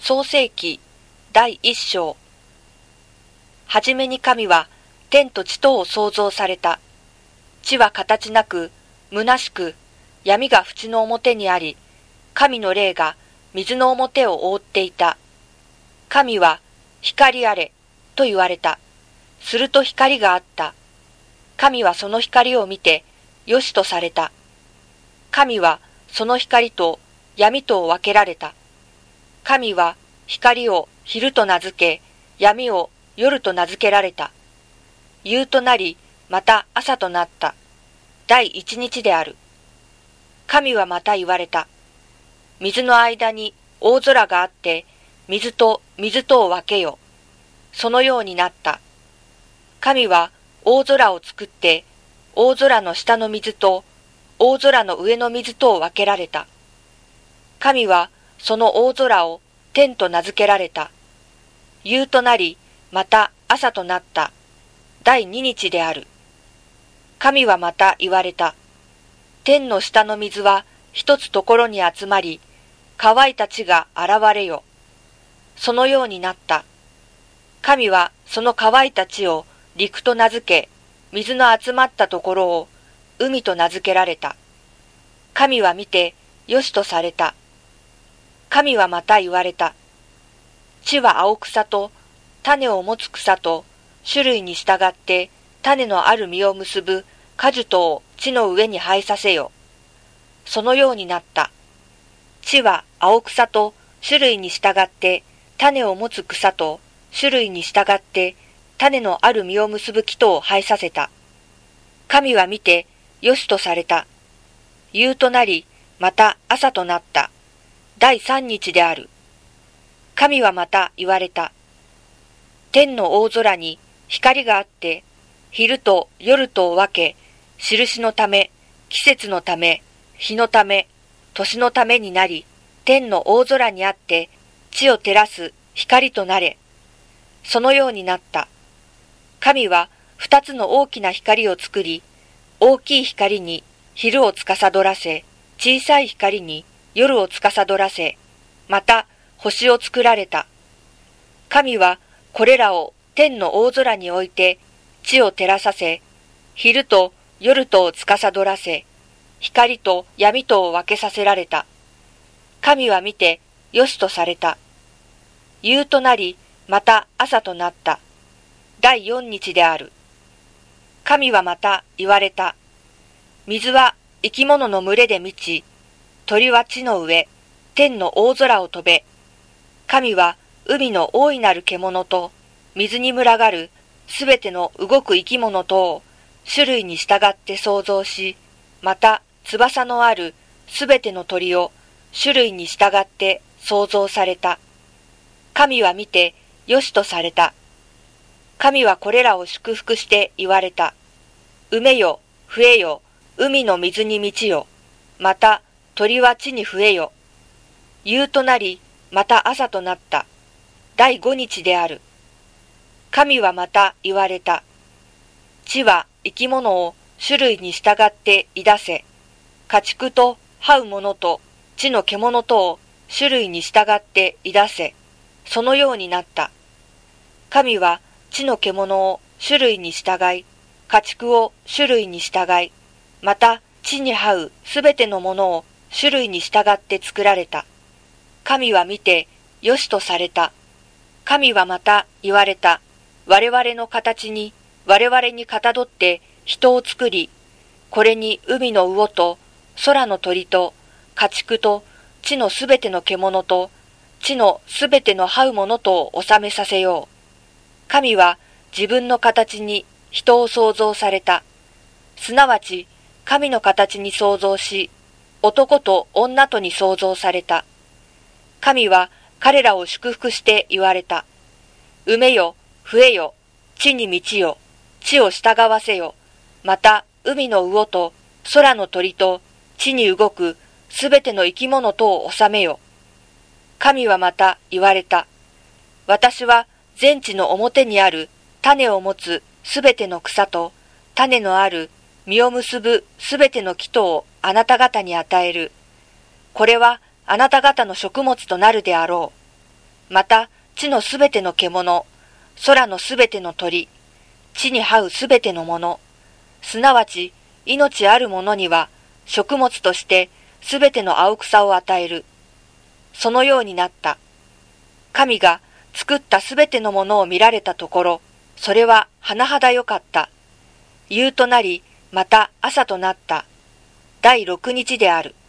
創世記第一章。はじめに神は天と地とを創造された。地は形なく、虚しく、闇が淵の表にあり、神の霊が水の表を覆っていた。神は、光あれ、と言われた。すると光があった。神はその光を見て、よしとされた。神はその光と闇とを分けられた。神は光を昼と名付け、闇を夜と名付けられた。夕となり、また朝となった。第一日である。神はまた言われた。水の間に大空があって、水と水とを分けよ。そのようになった。神は大空を作って、大空の下の水と大空の上の水とを分けられた。神はその大空を天と名付けられた。夕となり、また朝となった。第二日である。神はまた言われた。天の下の水は一つところに集まり、乾いた地が現れよ。そのようになった。神はその乾いた地を陸と名付け、水の集まったところを海と名付けられた。神は見てよしとされた。神はまた言われた。地は青草と種を持つ草と種類に従って種のある実を結ぶ果樹とを地の上に生えさせよ。そのようになった。地は青草と種類に従って種を持つ草と種類に従って種のある実を結ぶ木とを生えさせた。神は見てよしとされた。夕となり、また朝となった。第三日である。神はまた言われた。天の大空に光があって、昼と夜とを分け、印のため、季節のため、日のため、年のためになり、天の大空にあって、地を照らす光となれ。そのようになった。神は二つの大きな光を作り、大きい光に昼を司らせ、小さい光に夜を司らせ、また星を作られた。神はこれらを天の大空に置いて地を照らさせ、昼と夜とを司らせ、光と闇とを分けさせられた。神は見てよしとされた。夕となり、また朝となった。第四日である。神はまた言われた。水は生き物の群れで満ち、鳥は地の上、天の大空を飛べ。神は海の大いなる獣と、水に群がるすべての動く生き物とを種類に従って創造し、また翼のあるすべての鳥を種類に従って創造された。神は見てよしとされた。神はこれらを祝福して言われた。埋めよ、増えよ、海の水に満ちよ。また鳥は地に増えよ。夕となり、また朝となった。第五日である。神はまた言われた。地は生き物を種類に従って出せ。家畜と這うものと地の獣とを種類に従って出せ。そのようになった。神は地の獣を種類に従い、家畜を種類に従い、また地に這うすべてのものを種類に従って作られた。神は見てよしとされた。神はまた言われた。我々の形に我々にかたどって人を作り、これに海の魚と空の鳥と家畜と地のすべての獣と地のすべての這うものとを治めさせよう。神は自分の形に人を創造された。すなわち神の形に創造し、男と女とに創造された。神は彼らを祝福して言われた。埋めよ、増えよ、地に満ちよ、地を従わせよ。また海の魚と空の鳥と地に動くすべての生き物とを治めよ。神はまた言われた。私は全地の表にある種を持つすべての草と種のある実を結ぶすべての木とをあなた方に与える。これはあなた方の食物となるであろう。 また地のすべての獣、空のすべての鳥、地に這うすべてのもの、すなわち命あるものには食物としてすべての青草を与える。そのようになった。神が作ったすべてのものを見られたところ、それは甚だよかった。夕となり、また朝となった。第6日である。